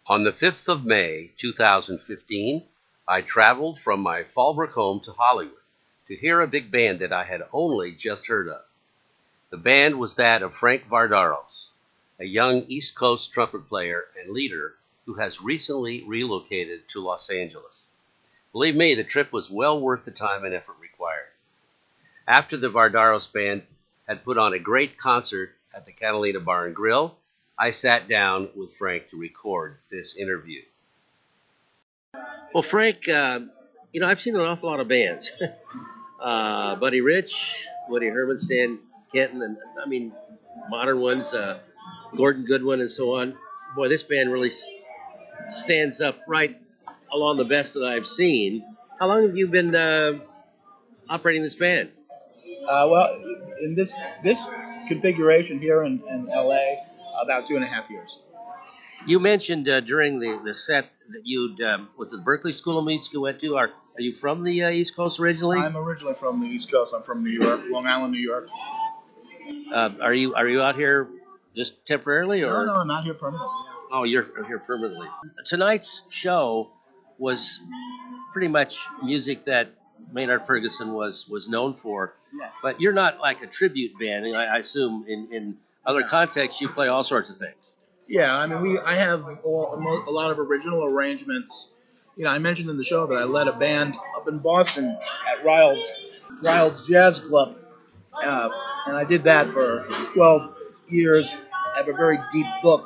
On the 5th of May, 2015, I traveled from my Fallbrook home to Hollywood to hear a big band that I had only just heard of. The band was that of Frank Vardaros, a young East Coast trumpet player and leader who has recently relocated to Los Angeles. Believe me, the trip was well worth the time and effort required. After the Vardaros band had put on a great concert at the Catalina Bar and Grill, I sat down with Frank to record this interview. Well, Frank, I've seen an awful lot of bands. Buddy Rich, Woody Herman, Stan Kenton, and modern ones, Gordon Goodwin, and so on. Boy, this band really stands up right along the best that I've seen. How long have you been operating this band? Well, in this configuration here in LA, about 2.5 years. You mentioned during the set that you'd was it Berkeley School of Music you went to? Are you from the East Coast originally? I'm originally from the East Coast. I'm from New York, Long Island, New York. Are you out here just temporarily, or? No, I'm out here permanently. Yeah. Oh, you're here permanently. Tonight's show was pretty much music that Maynard Ferguson was known for. Yes. But you're not like a tribute band. I assume in other contexts you play all sorts of things. Yeah, I have a lot of original arrangements. I mentioned in the show that I led a band up in Boston at Ryle's Jazz Club, and I did that for 12 years. I have a very deep book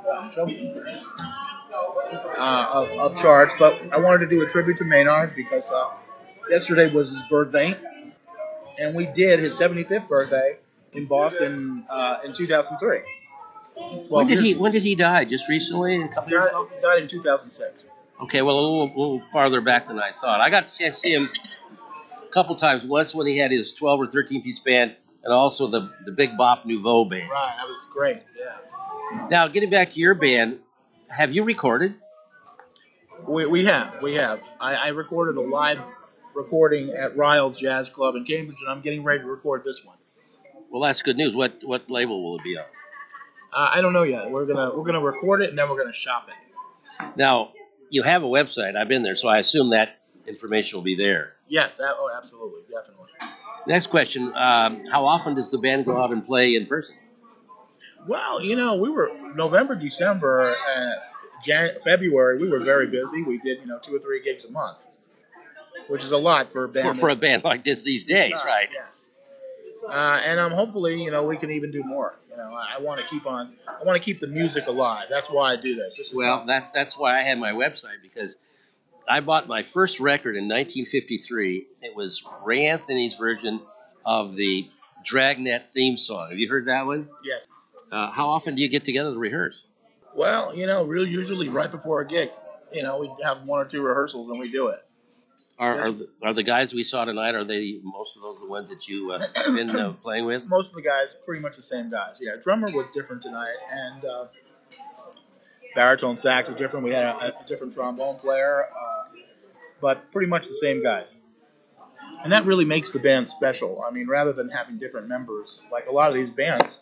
of charts, but I wanted to do a tribute to Maynard because yesterday was his birthday, and we did his 75th birthday in Boston in 2003. When did he die? Just recently? A couple years ago? He died in 2006. Okay, well, a little farther back than I thought. I got to chance to see him a couple times. Once when he had his 12 or 13-piece band, and also the Big Bop Nouveau band. Right, that was great, yeah. Now, getting back to your band, have you recorded? We have. I recorded a live recording at Ryle's Jazz Club in Cambridge, and I'm getting ready to record this one. Well, that's good news. What label will it be on? I don't know yet. We're gonna record it, and then we're gonna shop it. Now, you have a website. I've been there, so I assume that information will be there. Yes. Absolutely, definitely. Next question: how often does the band go out and play in person? Well, we were November, December, February. We were very busy. We did 2 or 3 gigs a month, which is a lot for a band. For a band like this these days, right? Yes. And hopefully, we can even do more. I want to keep the music alive. That's why I do this. That's why I had my website, because I bought my first record in 1953. It was Ray Anthony's version of the Dragnet theme song. Have you heard that one? Yes. How often do you get together to rehearse? Well, really usually right before a gig. We have 1 or 2 rehearsals and we do it. Are the guys we saw tonight, are they most of those the ones that you been playing with? Most of the guys, pretty much the same guys. Yeah, drummer was different tonight, and baritone sax was different. We had a different trombone player, but pretty much the same guys. And that really makes the band special. Rather than having different members, like a lot of these bands,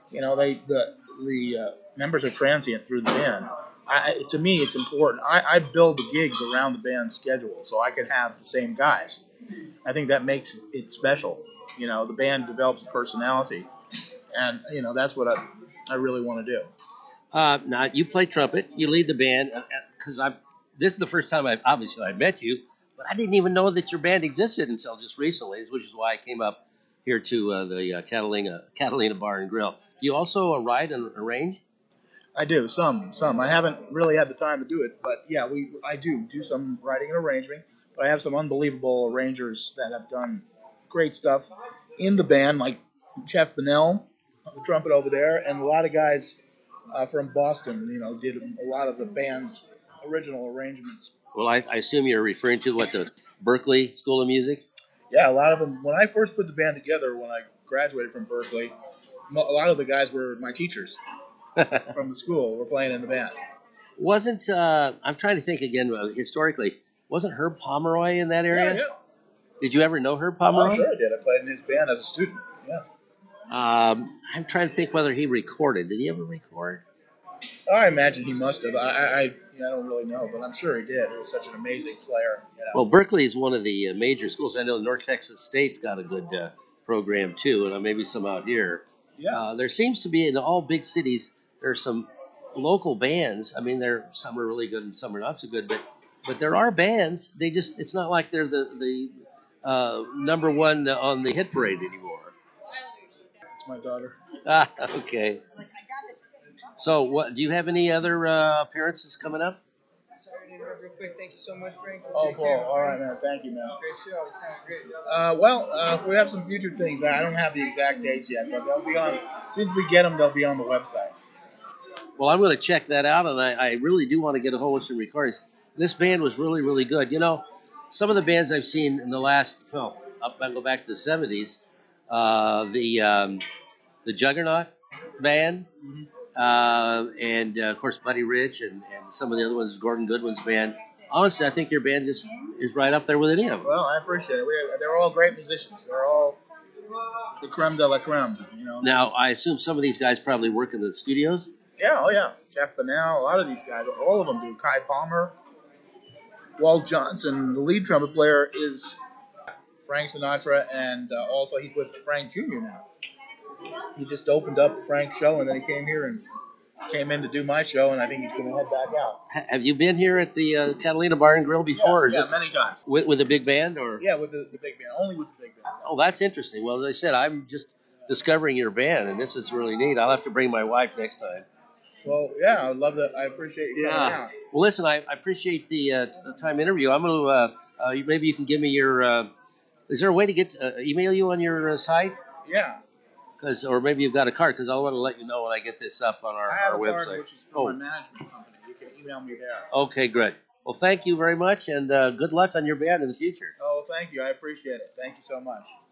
the members are transient through the band. To me, it's important. I build the gigs around the band's schedule so I can have the same guys. I think that makes it special. The band develops a personality, and that's what I really want to do. Now you play trumpet. You lead the band. Because this is the first time I met you, but I didn't even know that your band existed until just recently, which is why I came up here to the Catalina Bar and Grill. Do you also write and arrange? I do some. I haven't really had the time to do it, but yeah, I do some writing and arranging. But I have some unbelievable arrangers that have done great stuff in the band, like Jeff Bennell, the trumpet over there, and a lot of guys from Boston. Did a lot of the band's original arrangements. Well, I assume you're referring to the Berkeley School of Music. Yeah, a lot of them. When I first put the band together, when I graduated from Berkeley, a lot of the guys were my teachers. From the school, we're playing in the band. Wasn't I'm trying to think again historically? Wasn't Herb Pomeroy in that area? Yeah. Did you ever know Herb Pomeroy? Oh, sure I did. I played in his band as a student. Yeah. I'm trying to think whether he recorded. Did he ever record? I imagine he must have. I don't really know, but I'm sure he did. He was such an amazing player. You know. Well, Berkeley is one of the major schools. I know North Texas State's got a good program too, and maybe some out here. Yeah. There seems to be in all big cities there's some local bands. I mean, some are really good and some are not so good, but there are bands. They just it's not like they're the number one on the hit parade anymore. It's my daughter. Ah, okay. So, what do you have any other appearances coming up? Sorry to interrupt real quick. Thank you so much, Frank. Oh, Take Paul. care. All right, man. Thank you, man. Great show. It sounds great. Well, we have some future things. I don't have the exact dates yet, but they'll be on. As soon as we get them, they'll be on the website. Well, I'm going to check that out, and I really do want to get a hold of some recordings. This band was really, really good. You know, some of the bands I've seen in the last, I'll go back to the 70s, the Juggernaut band, and of course Buddy Rich, and some of the other ones, Gordon Goodwin's band. Honestly, I think your band just is right up there with any of them. Well, I appreciate it. They're all great musicians. They're all the creme de la creme. You know. Now, I assume some of these guys probably work in the studios. Yeah, oh yeah. Jeff Bonnell, a lot of these guys, all of them do. Kai Palmer, Walt Johnson, the lead trumpet player is Frank Sinatra, and also he's with Frank Jr. now. He just opened up Frank's show, and then he came in to do my show, and I think he's going to head back out. Have you been here at the Catalina Bar and Grill before, or Yeah, just many times. with a big band, or? Yeah, with the big band, only with the big band. Oh, that's interesting. Well, as I said, I'm just discovering your band, and this is really neat. I'll have to bring my wife next time. Well, yeah, I'd love that. I appreciate you coming out. Well, listen, I appreciate the time interview. I'm going to maybe you can give me your. Is there a way to get email you on your site? Yeah. Or maybe you've got a card, because I want to let you know when I get this up on I our have a website. card, which is from my management company. You can email me there. Okay, great. Well, thank you very much, and good luck on your band in the future. Oh, thank you. I appreciate it. Thank you so much.